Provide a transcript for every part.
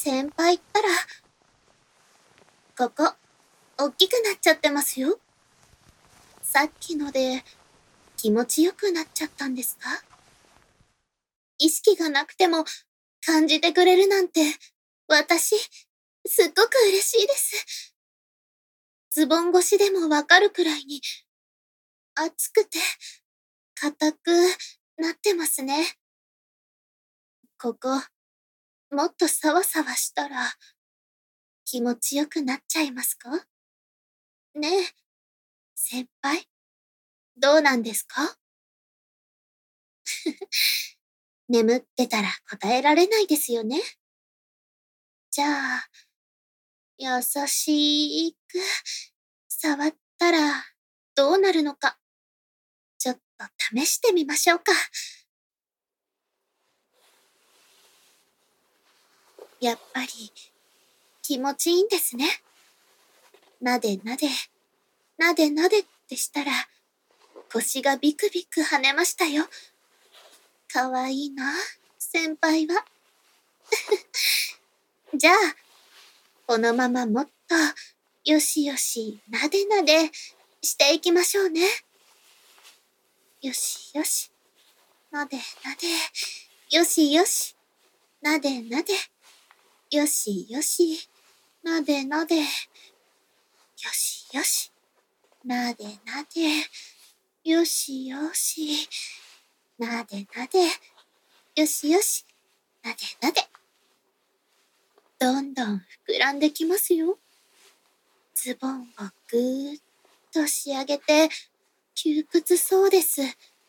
先輩ったら、ここ、おっきくなっちゃってますよ。さっきので、気持ちよくなっちゃったんですか？意識がなくても、感じてくれるなんて、私、すっごく嬉しいです。ズボン越しでもわかるくらいに、熱くて、硬くなってますね。ここ、もっとサワサワしたら、気持ちよくなっちゃいますか？ねえ、先輩、どうなんですか？眠ってたら答えられないですよね。じゃあ、優しく触ったらどうなるのか、ちょっと試してみましょうか。やっぱり気持ちいいんですね。なでなで、なでなでってしたら腰がビクビク跳ねましたよ。かわいいな、先輩は。じゃあ、このままもっとよしよしなでなでしていきましょうね。よしよし、なでなで、よしよし、なでなで、よしよし、なでなで、よしよし、なでなで、よしよし、なでなで、よしよし、なでなで。どんどん膨らんできますよ。ズボンをぐーっと仕上げて、窮屈そうです。よ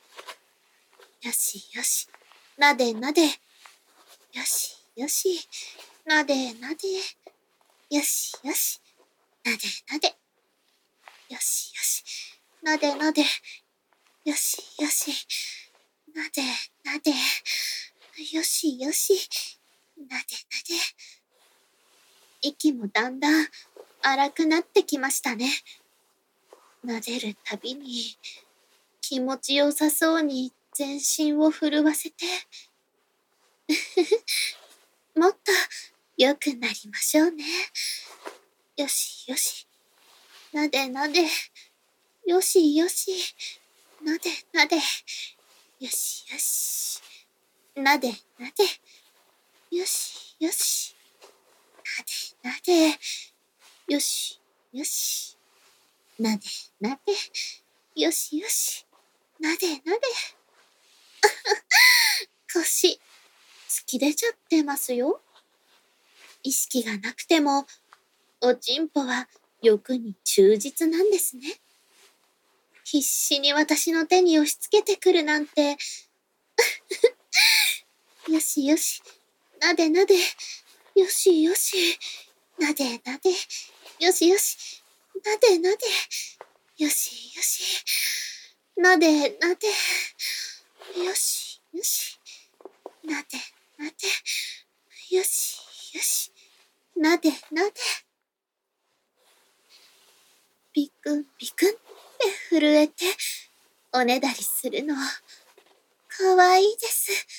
しよし、なでなで、よしよし、なでなで、よしよし、なでなで、よしよし、なでなで、よしよし、なでなで、よしよし、なでなで。息もだんだん荒くなってきましたね。撫でるたびに気持ちよさそうに全身を震わせて、もっと良くなりましょうね。よしよし、なでなで、よしよし、なでなで、よしよし、なでなで、よしよし、なでなで、よしよし、なでなで、よしよし、なでなで。腰、突き出ちゃってますよ。意識がなくても、おちんぽは欲に忠実なんですね。必死に私の手に押し付けてくるなんて、よしよし、なでなで、よしよし、なでなで、よしよし、なでなで、よしよし、なでなで、よしよし、なでなで、よしよし、なでなで。ビクンビクンって震えて、おねだりするの、かわいいです。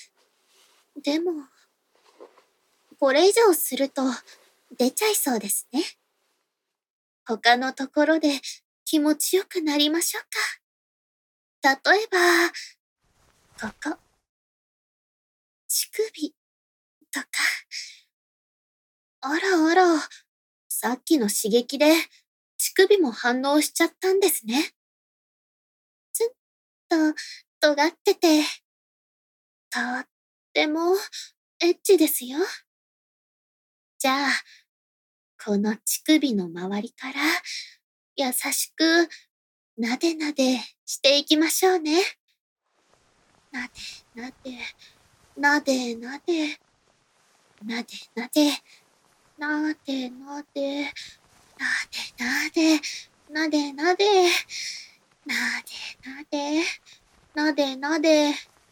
でも、これ以上すると出ちゃいそうですね。他のところで気持ちよくなりましょうか。例えば、ここ、乳首とか。あらあら、さっきの刺激で乳首も反応しちゃったんですね。つんと尖ってて、とってもエッチですよ。じゃあ、この乳首の周りから優しくなでなでしていきましょうね。なでなで、なでなで、なでなで、なでなで、なでなで、なでなで、なでなで、なでなで、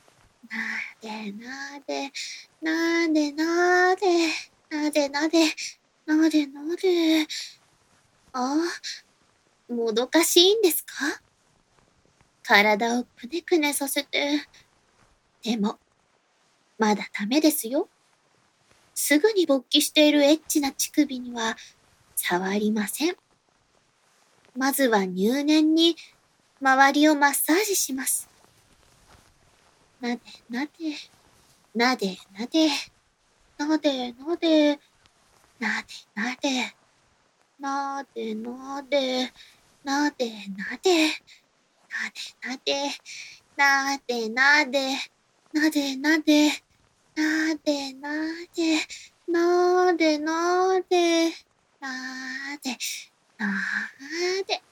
なでなで、なでなで、なでなで、なでなで。あ、もどかしいんですか？体をくねくねさせて。でも、まだダメですよ。 すぐに勃起しているエッチな乳首には触りません。まずは入念に周りをマッサージします。なでなで、なでなで、なでなで、なでなで、なでなで、なでなで、なでなで、なでなで、なでなで、なでなで、なでなで、なで、なで。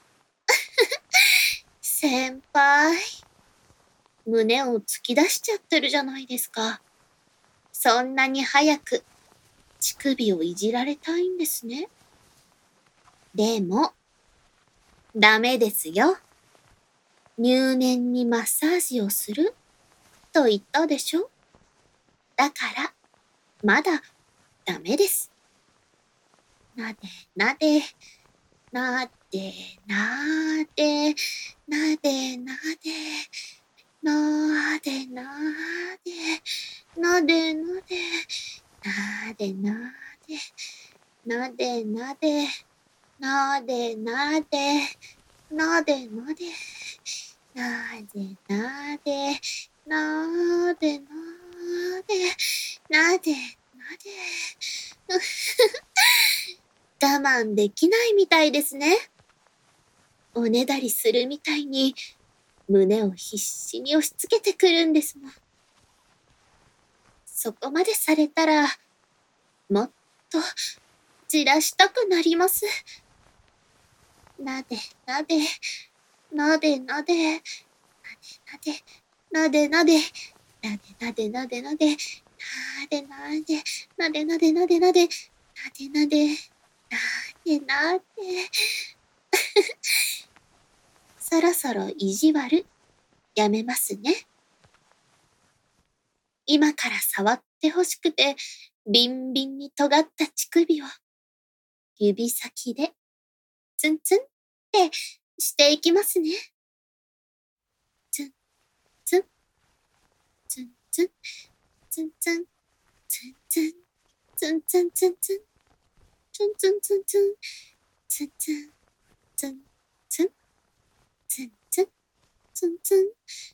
先輩、胸を突き出しちゃってるじゃないですか。そんなに早く乳首をいじられたいんですね。でも、ダメですよ。入念にマッサージをすると言ったでしょ。だから、まだダメです。なでなで、なでなで、なでなで、なでなで、なでなで、なでなで、なでなで、なでなで、なでなで、なでなで、なでなで、なでなで。我慢できないみたいですね。おねだりするみたいに胸を必死に押し付けてくるんですもん。そこまでされたら、もっとじらしたくなります。なでなで、なでなで、なでなで、なでなでなでなで、なでなで、なでなでなでなで、なでなで、なでなで。そろそろ意地悪やめますね。今から触ってほしくて、ビンビンに尖った乳首を指先でツンツンってしていきますね。ツンツン、ツンツン、ツンツン、ツンツン、ツンツンツンツン、ツンツンツンツン、ツンツン、ツンツン、ツンツン、ツンツン。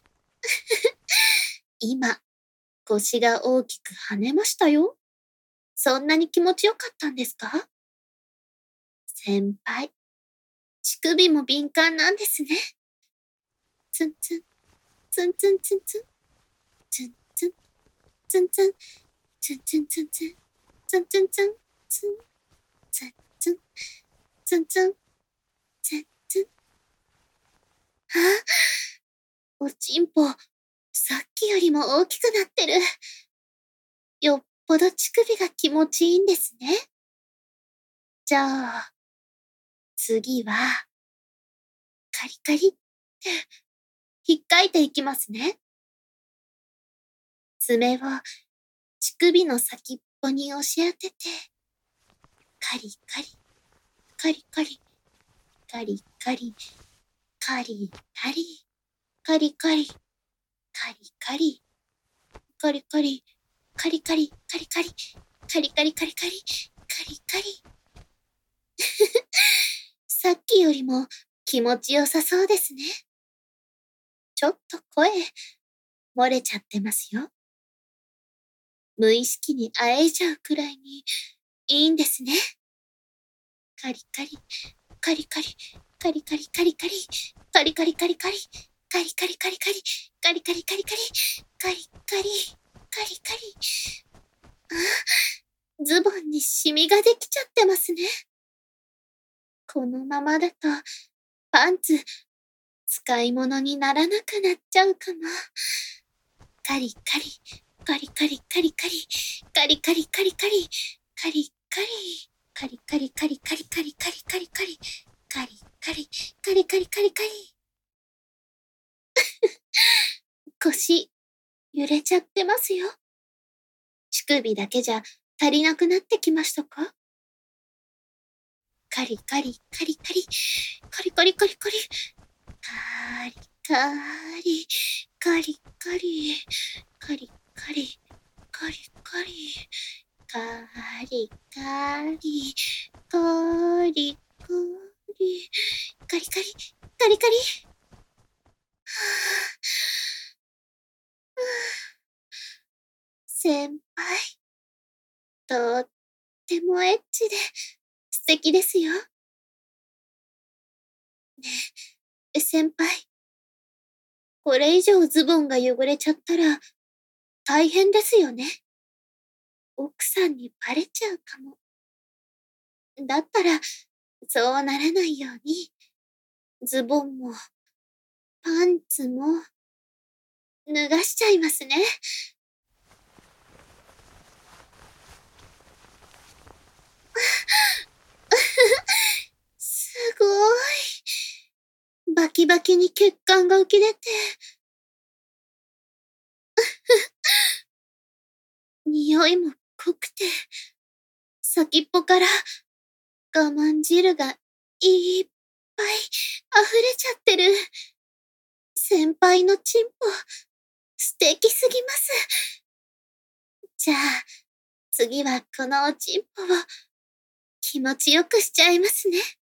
今、腰が大きく跳ねましたよ。そんなに気持ちよかったんですか？先輩、乳首も敏感なんですね。ツンツン、ツンツンツンツン、ツンツン、ツンツン、ツンツンツンツン、ツンツンツン、ツン、ツンツン、ツンツン、ツンツン。あ、おちんぽ、さっきよりも大きくなってる。よっぽど乳首が気持ちいいんですね。じゃあ、次は、カリカリって引っかいていきますね。爪を乳首の先っぽに押し当てて、カリカリ、カリカリ、カリカリ、カリカリ、カリカリ、カリカリ、カリカリ、カリカリ、カリカリ、カリカリカリカリ、カリカリ。さっきよりも気持ちよさそうですね。ちょっと声、漏れちゃってますよ。無意識にあえいじゃうくらいにいいんですね。カリカリ、カリカリ、カリカリカリカリ、カリカリカリカリ、カリカリカリカリ、カリカリカリカリ、カリカリ、カリカリ。あ、ズボンにシミができちゃってますね。このままだとパンツ使い物にならなくなっちゃうかも。カリカリ、カリカリカリカリ、カリカリカリカリ、カリカリ、カリカリカリカリカリカリカリカリ、カリカリ、カリカリカリカリ。腰、揺れちゃってますよ。乳首だけじゃ足りなくなってきましたか？カリカリ、カリカリ、カリカリカリカリ、カリカリ、カリカリ、カリカリ、カリカリ、 リカリ、カリカリ、カリカリ、カリカリ。先輩、とってもエッチで素敵ですよ。先輩、これ以上ズボンが汚れちゃったら大変ですよね。奥さんにバレちゃうかも。だったら、そうならないように、ズボンもパンツも脱がしちゃいますね。すごい。バキバキに血管が浮き出て、匂いも濃くて、先っぽから我慢汁がいっぱい溢れちゃってる。先輩のチンポ、素敵すぎます。じゃあ、次はこのおちんぽを気持ちよくしちゃいますね。